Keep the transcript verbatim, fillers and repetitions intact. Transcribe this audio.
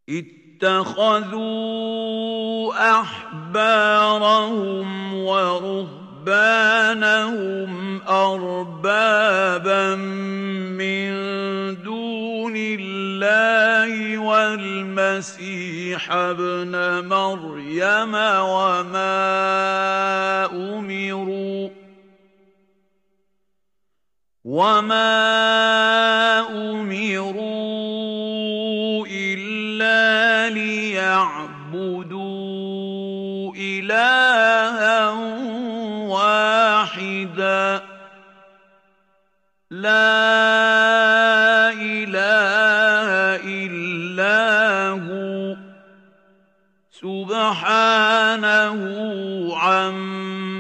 اتَّخَذُوا أَحْبَارَهُمْ وَرُهْبَانَهُمْ أَرْبَابًا مِّن دُونِ اللَّهِ وَالْمَسِيحَ ابْنَ مَرْيَمَ وَمَا أُمِرُوا وَمَا أُمِرُوا إِلَّا لِيَعْبُدُوا إِلَٰهًا وَاحِدًا لَّا إِلَٰهَ إِلَّا هُوَ سُبْحَانَهُ عَمَّا